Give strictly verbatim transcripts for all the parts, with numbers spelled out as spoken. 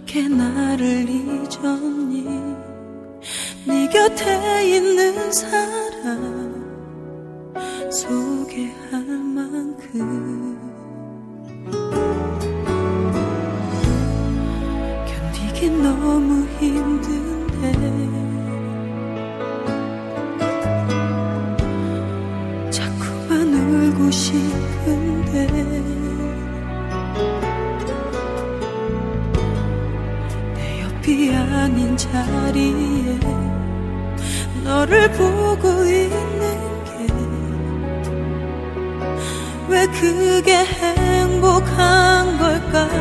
어떻게 나를 잊었니? 네 곁에 있는 사람 소개할 만큼 견디기 너무 힘든데 자꾸만 울고 싶은데 내 옆이 아닌 자리에 너를 보고 있는 왜 그게 행복한 걸까?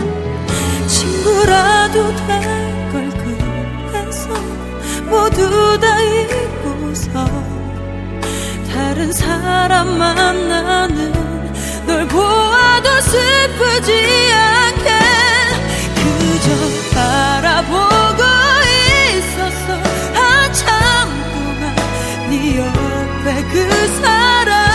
친구라도 될 걸 그래서 모두 다 잊고서 다른 사람 만나는 널 보아도 슬프지 않게 그저 바라보고 있었어. 한참 동안 네 옆에 그 사람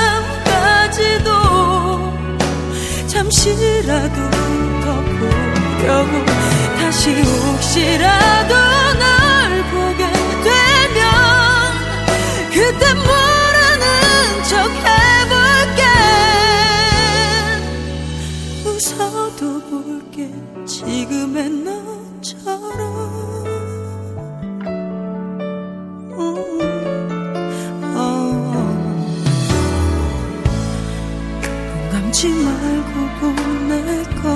잠시라도 더 보려고 다시 혹시라도 널 보게 되면 그때 모르는 척 해볼게. 웃어도 볼게 지금의 너처럼. 감지 말고 보낼 걸.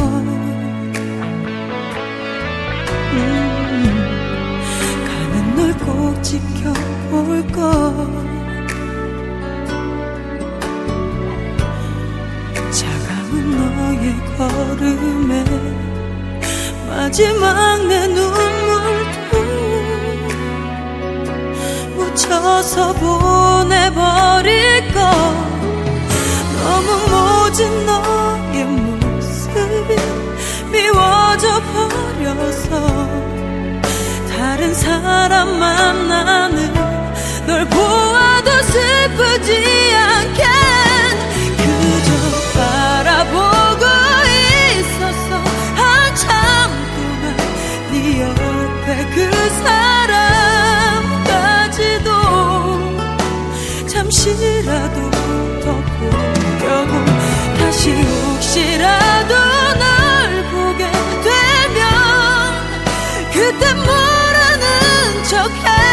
음, 가는 널 꼭 지켜볼 걸. 차가운 너의 걸음에 마지막 내 눈물도 묻혀서 보내버릴 걸. 너무 모진 너의 모습이 미워져 버려서 다른 사람 만나는 널 보아도 슬프지 않게 그저 바라보고 있었어. 한참 동안 네 옆에 그 사람까지도 잠시라도 더 보려고 다시 혹시라도 널 보게 되면 그때 모르는 척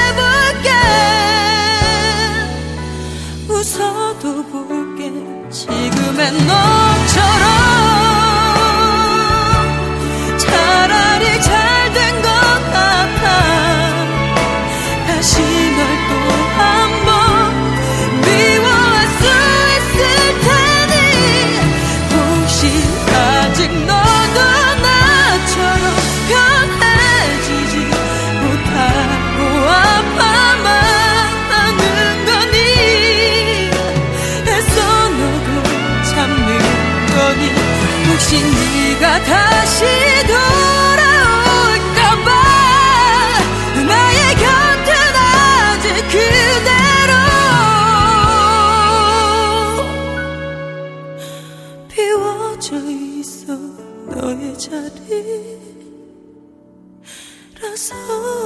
해볼게. 웃어도 볼게 지금의 너처럼. 차라리 잘 된 것 같아. 다시 널 또 한 번 미워할 수 있을 테니 혹시 아직 너도 나처럼 편해지지 못하고 아파만 하는 거니. 애써 너도 참는 거니. 혹시 네가 다시 돌아올까봐 나의 곁은 아직 그대로 비워져 있어. 너의 자리라서